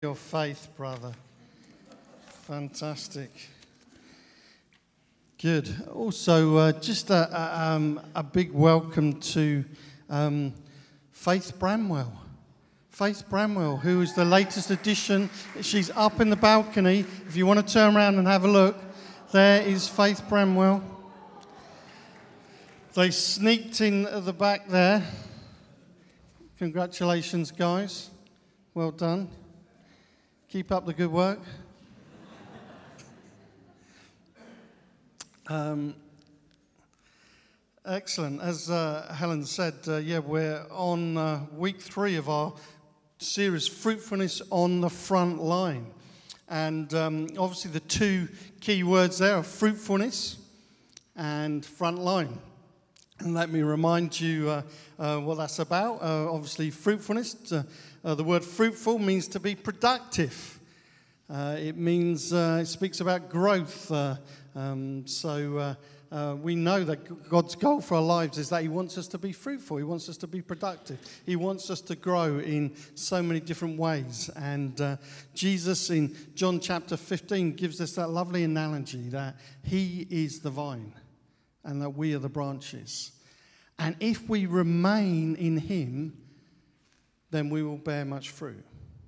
Your faith, brother. Fantastic. Good. Also, just a big welcome to Faith Bramwell. Faith Bramwell, who is the latest addition. She's up in the balcony. If you want to turn around and have a look, there is Faith Bramwell. They sneaked in at the back there. Congratulations, guys. Well done. Keep up the good work. Excellent. As Helen said, we're on week 3 of our series, Fruitfulness on the Front Line. And obviously the two key words there are fruitfulness and front line. And let me remind you what that's about. Obviously, fruitfulness, the word fruitful means to be productive. It means, it speaks about growth. We know that God's goal for our lives is that He wants us to be fruitful. He wants us to be productive. He wants us to grow in so many different ways. And Jesus in John chapter 15 gives us that lovely analogy that He is the vine and that we are the branches. And if we remain in Him, then we will bear much fruit.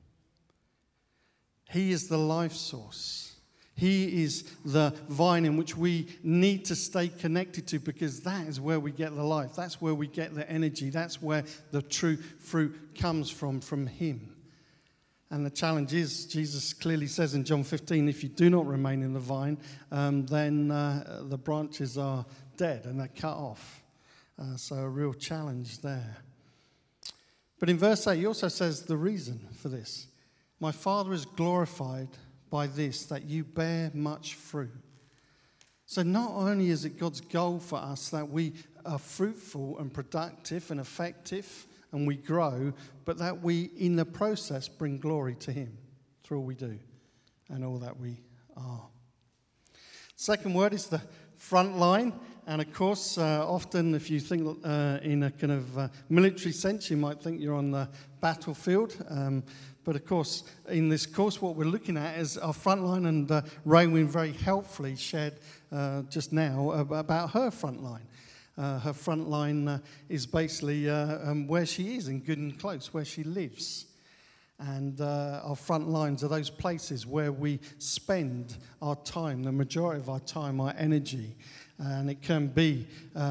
He is the life source. He is the vine in which we need to stay connected to, because that is where we get the life. That's where we get the energy. That's where the true fruit comes from Him. And the challenge is, Jesus clearly says in John 15, if you do not remain in the vine, then the branches are dead and they're cut off. So a real challenge there. But in verse 8, he also says the reason for this. My Father is glorified by this, that you bear much fruit. So not only is it God's goal for us that we are fruitful and productive and effective and we grow, but that we, in the process, bring glory to Him through all we do and all that we are. Second word is the front line. And of course, often if you think in a kind of military sense, you might think you're on the battlefield. But of course, in this course, what we're looking at is our front line, and Raywin very helpfully shared just now about her front line. Her front line is basically where she is in Good and Close, where she lives. And our front lines are those places where we spend our time, the majority of our time, our energy. And it can be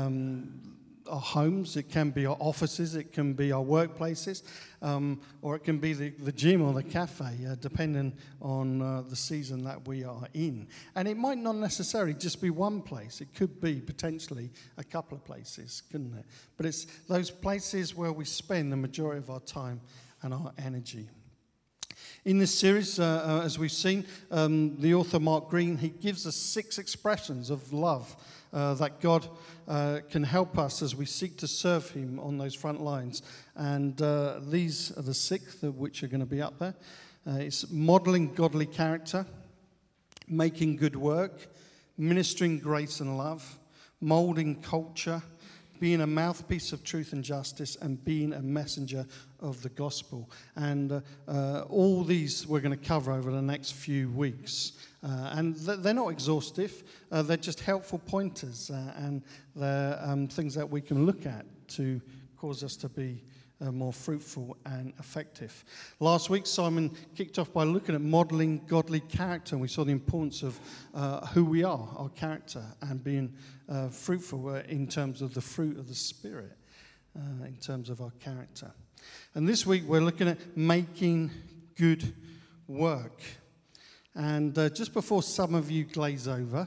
our homes, it can be our offices, it can be our workplaces, or it can be the gym or the cafe, depending on the season that we are in. And it might not necessarily just be one place. It could be potentially a couple of places, couldn't it? But it's those places where we spend the majority of our time and our energy. In this series, as we've seen, the author Mark Green, he gives us 6 expressions of love that God can help us as we seek to serve Him on those front lines. And these are the 6 of which are going to be up there. It's modeling godly character, making good work, ministering grace and love, molding culture, being a mouthpiece of truth and justice, and being a messenger of the gospel. And all these we're going to cover over the next few weeks. And they're not exhaustive. They're just helpful pointers. And they're things that we can look at to cause us to be more fruitful and effective. Last week, Simon kicked off by looking at modeling godly character, and we saw the importance of who we are, our character, and being fruitful in terms of the fruit of the Spirit, in terms of our character. And this week, we're looking at making good work. And just before some of you glaze over,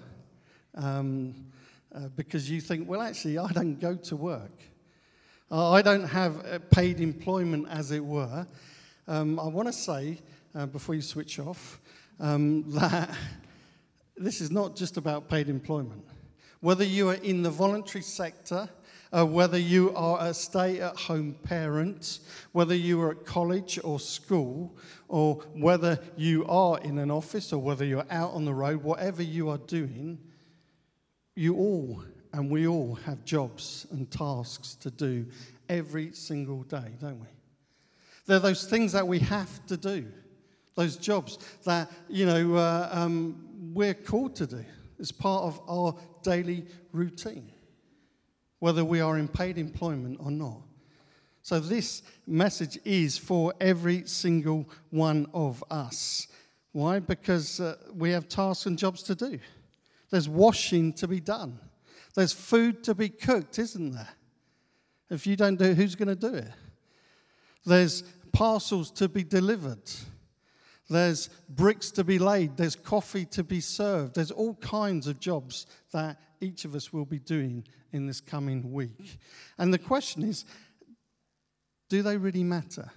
because you think, well, actually, I don't go to work. I don't have paid employment, as it were. I want to say, before you switch off, that this is not just about paid employment. Whether you are in the voluntary sector, whether you are a stay-at-home parent, whether you are at college or school, or whether you are in an office or whether you're out on the road, whatever you are doing, you all and we all have jobs and tasks to do every single day, don't we? They're those things that we have to do. Those jobs that, we're called to do. It's part of our daily routine, whether we are in paid employment or not. So this message is for every single one of us. Why? Because we have tasks and jobs to do. There's washing to be done. There's food to be cooked, isn't there? If you don't do it, who's going to do it? There's parcels to be delivered. There's bricks to be laid. There's coffee to be served. There's all kinds of jobs that each of us will be doing in this coming week. And the question is, do they really matter?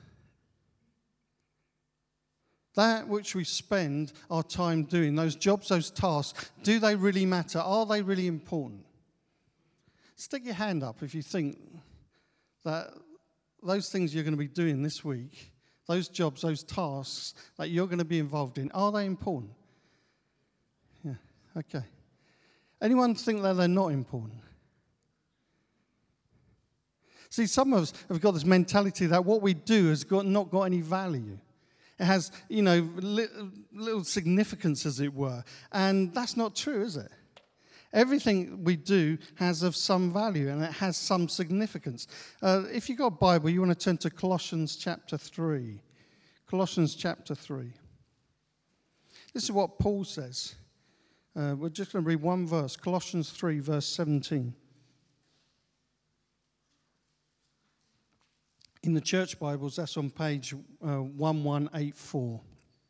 That which we spend our time doing, those jobs, those tasks, do they really matter? Are they really important? Stick your hand up if you think that those things you're going to be doing this week, those jobs, those tasks that you're going to be involved in, are they important? Yeah, okay. Anyone think that they're not important? See, some of us have got this mentality that what we do has not got any value. It has, little significance, as it were. And that's not true, is it? Everything we do has of some value and it has some significance. If you've got a Bible, you want to turn to Colossians chapter 3. Colossians chapter 3. This is what Paul says. We're just going to read one verse. Colossians 3, verse 17. In the church Bibles, that's on page 1184.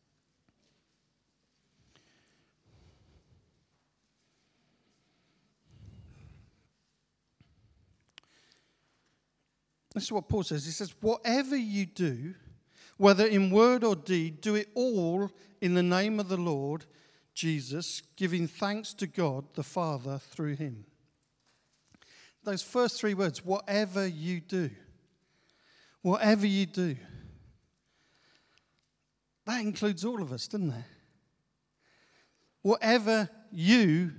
This is what Paul says. He says, whatever you do, whether in word or deed, do it all in the name of the Lord Jesus, giving thanks to God the Father through him. Those first three words, whatever you do. Whatever you do. That includes all of us, doesn't it? Whatever you,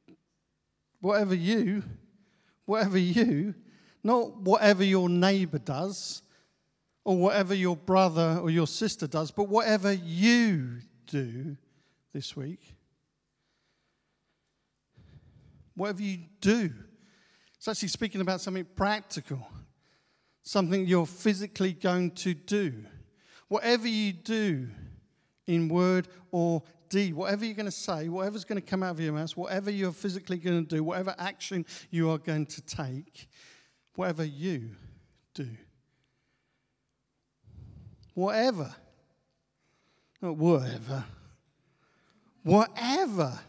not whatever your neighbor does, or whatever your brother or your sister does, but whatever you do this week. Whatever you do. It's actually speaking about something practical. Something you're physically going to do. Whatever you do in word or deed, whatever you're going to say, whatever's going to come out of your mouth, whatever you're physically going to do, whatever action you are going to take, whatever you do. Whatever. Not whatever. Whatever.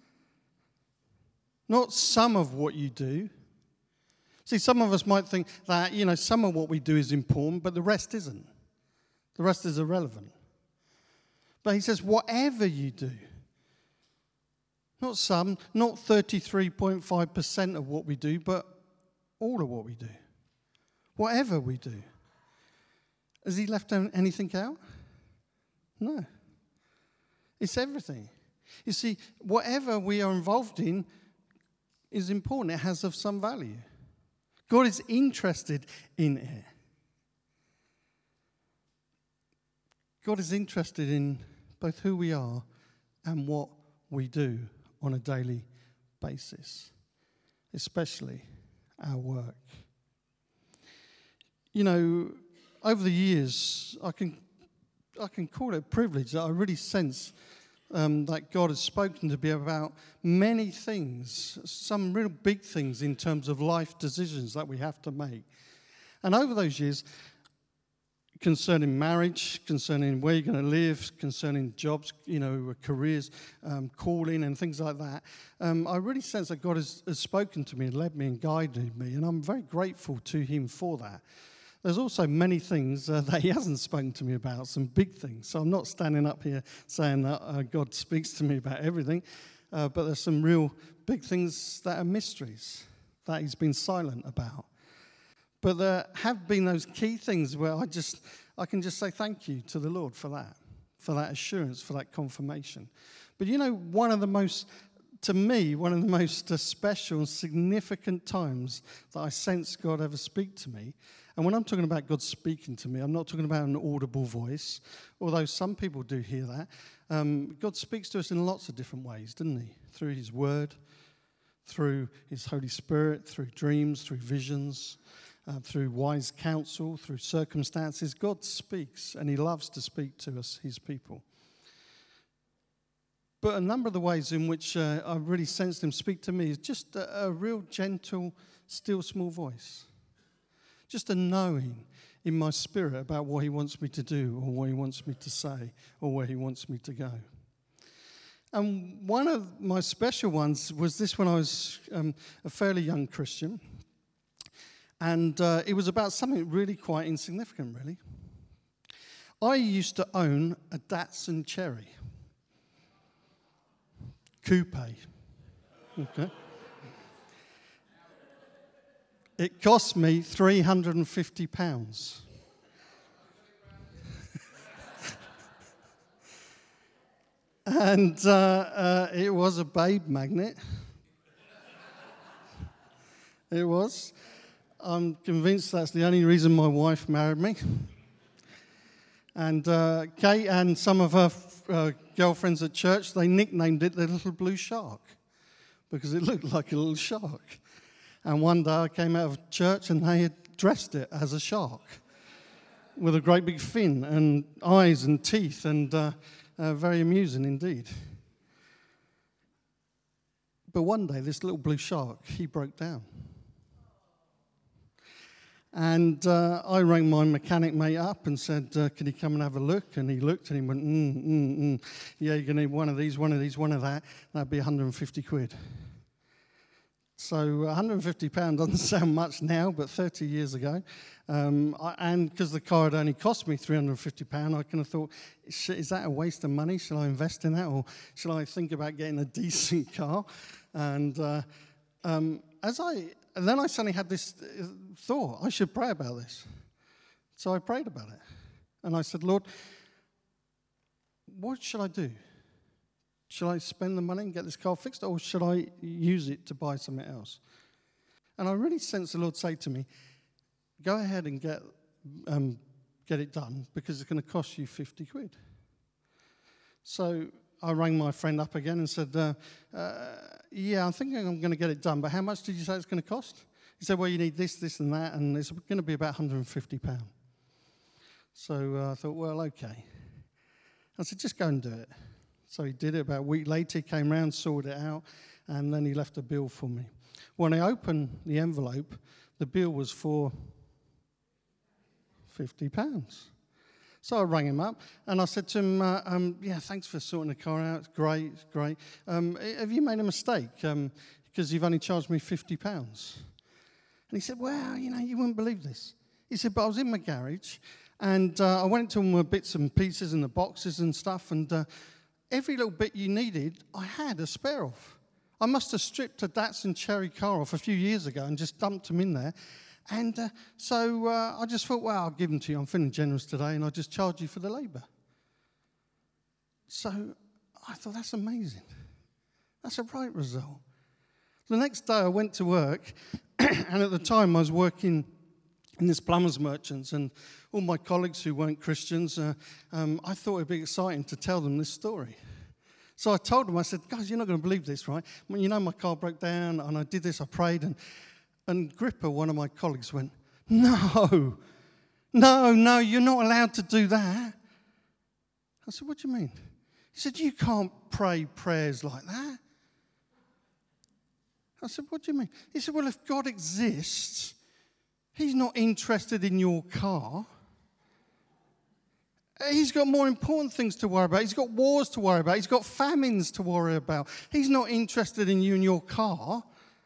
Not some of what you do. See, some of us might think that, some of what we do is important, but the rest isn't. The rest is irrelevant. But he says, whatever you do. Not some, not 33.5% of what we do, but all of what we do. Whatever we do. Has he left anything out? No. It's everything. You see, whatever we are involved in is important. It has of some value. God is interested in it. God is interested in both who we are and what we do on a daily basis, especially our work. Over the years, I can call it a privilege that I really sense that God has spoken to me about many things, some real big things in terms of life decisions that we have to make. And over those years, concerning marriage, concerning where you're going to live, concerning jobs, careers, calling and things like that, I really sense that God has spoken to me and led me and guided me, and I'm very grateful to him for that. There's also many things that he hasn't spoken to me about, some big things. So I'm not standing up here saying that God speaks to me about everything, but there's some real big things that are mysteries that he's been silent about. But there have been those key things where I can just say thank you to the Lord for that assurance, for that confirmation. But one of the most special and significant times that I sense God ever speak to me, And when I'm talking about God speaking to me, I'm not talking about an audible voice, although some people do hear that. God speaks to us in lots of different ways, doesn't he? Through his word, through his Holy Spirit, through dreams, through visions, through wise counsel, through circumstances. God speaks, and he loves to speak to us, his people. But a number of the ways in which I really sensed him speak to me is just a real gentle, still small voice. Just a knowing in my spirit about what he wants me to do or what he wants me to say or where he wants me to go. And one of my special ones was this when I was a fairly young Christian. And it was about something really quite insignificant, really. I used to own a Datsun Cherry. Coupe. Okay. It cost me £350. And it was a babe magnet. It was. I'm convinced that's the only reason my wife married me. And Kate and some of her girlfriends at church, they nicknamed it the Little Blue Shark because it looked like a little shark. And one day I came out of church and they had dressed it as a shark with a great big fin and eyes and teeth and very amusing indeed. But one day this little blue shark, he broke down. And I rang my mechanic mate up and said, can he come and have a look? And he looked and he went, yeah, you're going to need one of these, one of these, one of that. That'd be 150 quid. So £150 doesn't sound much now, but 30 years ago. And because the car had only cost me £350, I kind of thought, is that a waste of money? Shall I invest in that? Or shall I think about getting a decent car? And then I suddenly had this thought, I should pray about this. So I prayed about it. And I said, Lord, what should I do? Should I spend the money and get this car fixed, or should I use it to buy something else? And I really sensed the Lord say to me, go ahead and get it done, because it's going to cost you 50 quid. So I rang my friend up again and said, yeah, I'm thinking I'm going to get it done, but how much did you say it's going to cost? He said, well, you need this, this, and that, and it's going to be about £150. So I thought, well, okay. I said, just go and do it. So he did it. About a week later, he came round, sorted it out, and then he left a bill for me. When I opened the envelope, the bill was for £50. So I rang him up, and I said to him, yeah, thanks for sorting the car out. It's great, it's great. Have you made a mistake? Because you've only charged me £50. And he said, well, you wouldn't believe this. He said, but I was in my garage, and I went to all my bits and pieces and the boxes and stuff, and every little bit you needed, I had a spare of. I must have stripped a Datsun Cherry car off a few years ago and just dumped them in there. And so I just thought, well, I'll give them to you. I'm feeling generous today, and I'll just charge you for the labour. So I thought, that's amazing. That's a right result. The next day I went to work, and at the time I was working in this plumber's merchants, and all my colleagues who weren't Christians, I thought it would be exciting to tell them this story. So I told them, I said, guys, you're not going to believe this, right? When my car broke down, and I did this, I prayed, and Gripper, one of my colleagues, went, no, you're not allowed to do that. I said, what do you mean? He said, you can't pray prayers like that. I said, what do you mean? He said, well, if God exists, he's not interested in your car. He's got more important things to worry about. He's got wars to worry about. He's got famines to worry about. He's not interested in you and your car.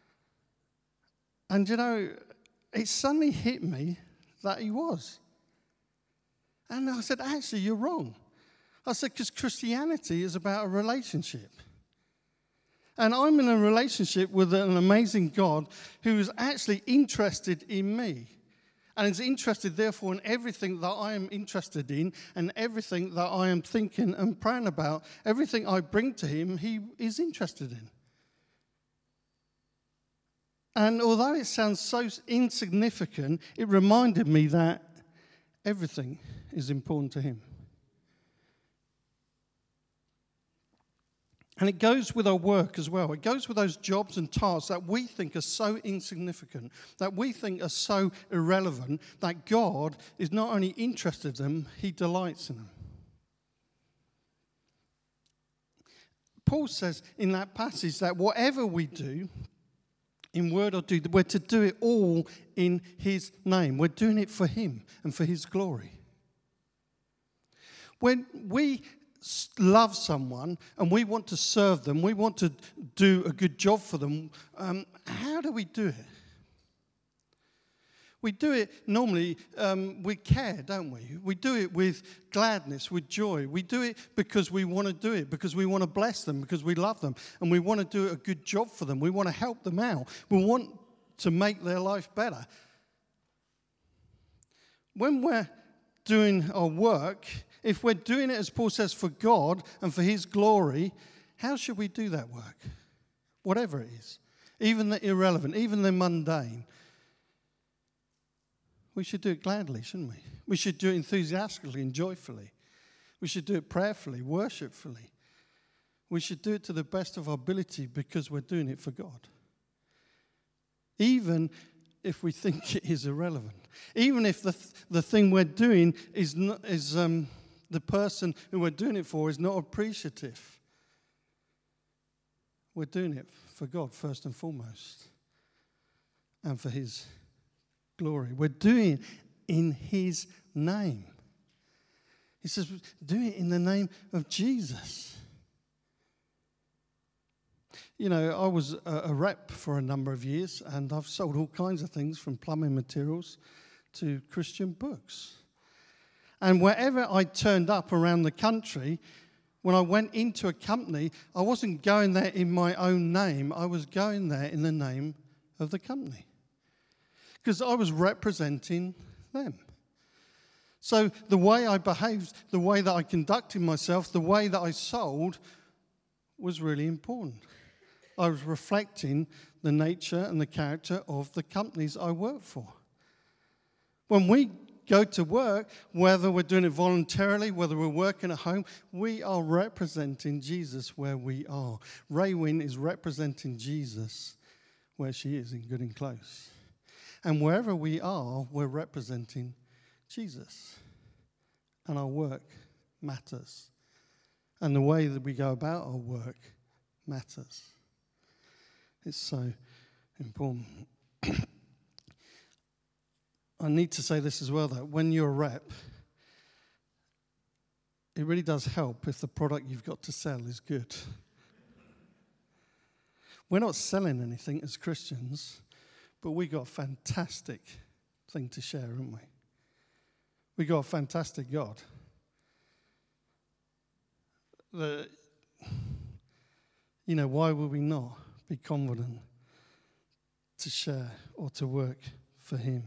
And it suddenly hit me that he was. And I said, actually, you're wrong. I said, because Christianity is about a relationship. And I'm in a relationship with an amazing God who is actually interested in me. And is interested, therefore, in everything that I am interested in and everything that I am thinking and praying about. Everything I bring to him, he is interested in. And although it sounds so insignificant, it reminded me that everything is important to him. And it goes with our work as well. It goes with those jobs and tasks that we think are so insignificant, that we think are so irrelevant, that God is not only interested in them, he delights in them. Paul says in that passage that whatever we do, in word or deed, we're to do it all in his name. We're doing it for him and for his glory. When we love someone and we want to serve them, we want to do a good job for them, how do we do it? We do it normally with care, don't we? We do it with gladness, with joy. We do it because we want to do it, because we want to bless them, because we love them, and we want to do a good job for them. We want to help them out. We want to make their life better. When we're doing our work, if we're doing it, as Paul says, for God and for his glory, how should we do that work? Whatever it is, even the irrelevant, even the mundane. We should do it gladly, shouldn't we? We should do it enthusiastically and joyfully. We should do it prayerfully, worshipfully. We should do it to the best of our ability because we're doing it for God. Even if we think it is irrelevant. Even if the thing we're doing is the person who we're doing it for is not appreciative. We're doing it for God first and foremost. And for his glory. We're doing it in his name. He says, do it in the name of Jesus. You know, I was a rep for a number of years, and I've sold all kinds of things from plumbing materials to Christian books. And wherever I turned up around the country, when I went into a company, I wasn't going there in my own name. I was going there in the name of the company. Because I was representing them. So the way I behaved, the way that I conducted myself, the way that I sold was really important. I was reflecting the nature and the character of the companies I work for. When we go to work, whether we're doing it voluntarily, whether we're working at home, we are representing Jesus where we are. Raywin is representing Jesus where she is, in good and close. And wherever we are, we're representing Jesus. And our work matters. And the way that we go about our work matters. It's so important. I need to say this as well, that when you're a rep, it really does help if the product you've got to sell is good. We're not selling anything as Christians, but we got a fantastic thing to share, haven't we? We got a fantastic God. Why would we not be confident to share or to work for him?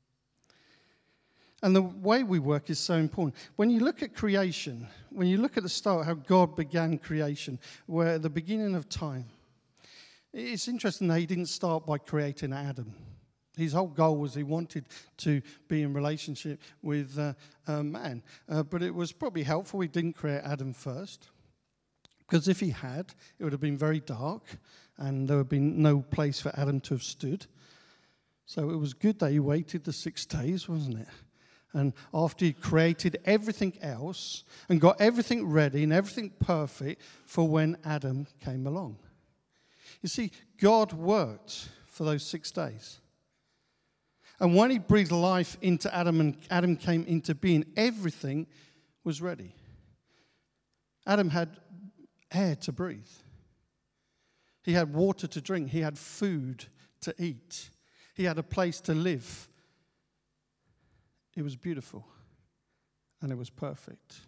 And the way we work is so important. When you look at creation, when you look at the start, how God began creation, where at the beginning of time, it's interesting that he didn't start by creating Adam. His whole goal was he wanted to be in relationship with man. But it was probably helpful he didn't create Adam first. Because if he had, it would have been very dark and there would have been no place for Adam to have stood. So it was good that he waited the 6 days, wasn't it? And after he created everything else and got everything ready and everything perfect for when Adam came along. You see, God worked for those 6 days. And when he breathed life into Adam and Adam came into being, everything was ready. Adam had air to breathe. He had water to drink. He had food to eat. He had a place to live. It was beautiful. And it was perfect.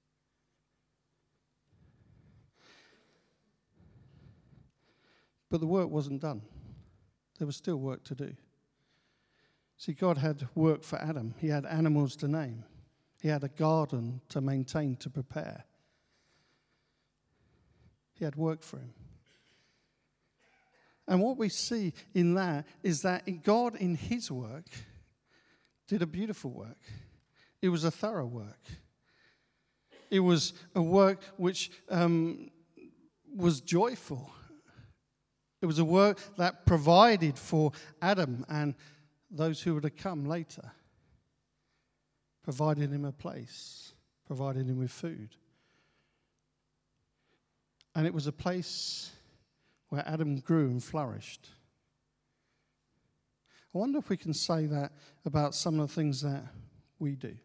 But the work wasn't done. There was still work to do. See, God had work for Adam. He had animals to name. He had a garden to maintain, to prepare. He had work for him. And what we see in that is that God in his work did a beautiful work. It was a thorough work. It was a work which was joyful. It was a work that provided for Adam and those who were to come later. Provided him a place, provided him with food. And it was a place where Adam grew and flourished. I wonder if we can say that about some of the things that we do.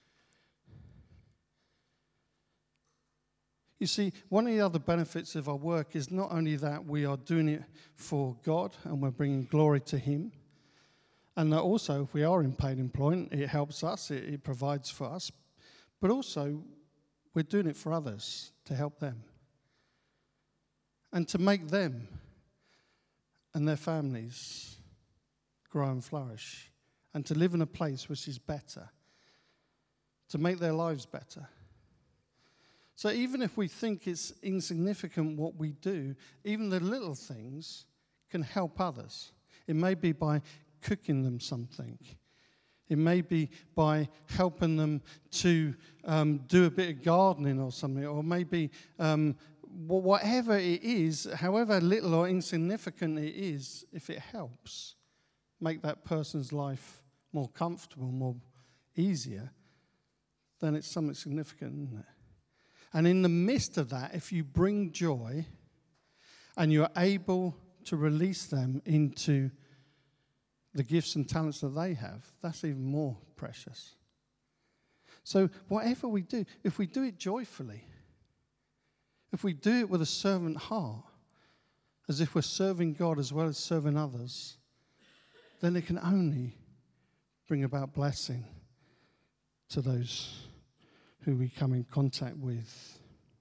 You see, one of the other benefits of our work is not only that we are doing it for God and we're bringing glory to him, and that also if we are in paid employment, it helps us, it provides for us, but also we're doing it for others, to help them, and to make them and their families grow and flourish, and to live in a place which is better, to make their lives better. So even if we think it's insignificant what we do, even the little things can help others. It may be by cooking them something. It may be by helping them to do a bit of gardening or something, or maybe whatever it is, however little or insignificant it is, if it helps make that person's life more comfortable, more easier, then it's something significant, isn't it? And in the midst of that, if you bring joy and you're able to release them into the gifts and talents that they have, that's even more precious. So whatever we do, if we do it joyfully, if we do it with a servant heart, as if we're serving God as well as serving others, then it can only bring about blessing to those who we come in contact with.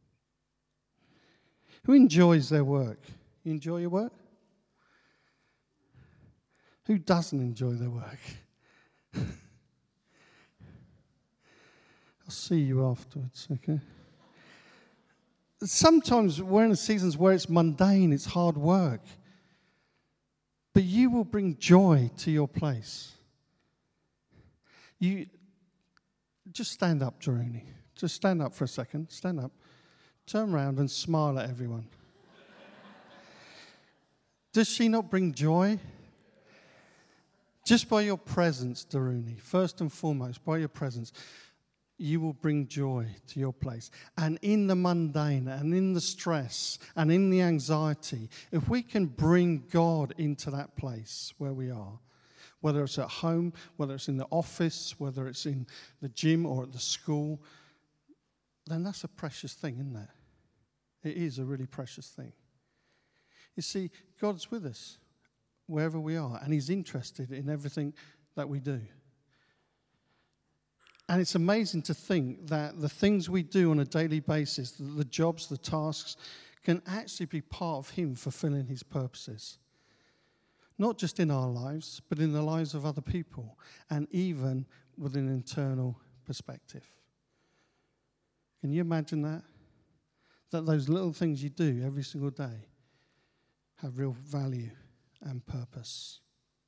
Who enjoys their work? You enjoy your work? Who doesn't enjoy their work? I'll see you afterwards, okay? Sometimes we're in seasons where it's mundane, it's hard work. But you will bring joy to your place. You just stand up, Jeroni. Just stand up for a second. Stand up. Turn around and smile at everyone. Does she not bring joy? Just by your presence, Daruni, first and foremost, by your presence, you will bring joy to your place. And in the mundane, and in the stress, and in the anxiety, if we can bring God into that place where we are, whether it's at home, whether it's in the office, whether it's in the gym or at the school, then that's a precious thing, isn't it? It is a really precious thing. You see, God's with us wherever we are, and he's interested in everything that we do. And it's amazing to think that the things we do on a daily basis, the jobs, the tasks, can actually be part of him fulfilling his purposes. Not just in our lives, but in the lives of other people, and even with an internal perspective. Can you imagine that? That those little things you do every single day have real value and purpose.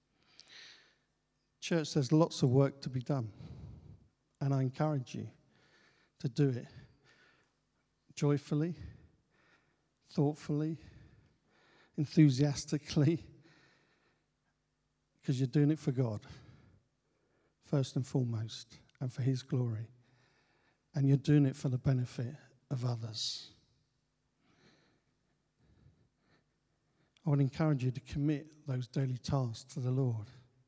Church, there's lots of work to be done. And I encourage you to do it joyfully, thoughtfully, enthusiastically, because you're doing it for God, first and foremost, and for his glory. And you're doing it for the benefit of others. I would encourage you to commit those daily tasks to the Lord,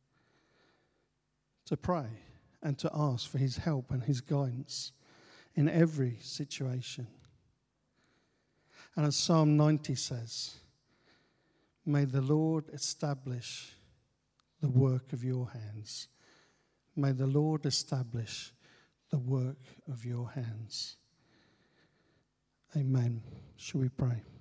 to pray and to ask for his help and his guidance in every situation. And as Psalm 90 says, may the Lord establish the work of your hands. May the Lord establish the work of your hands. Amen. Shall we pray?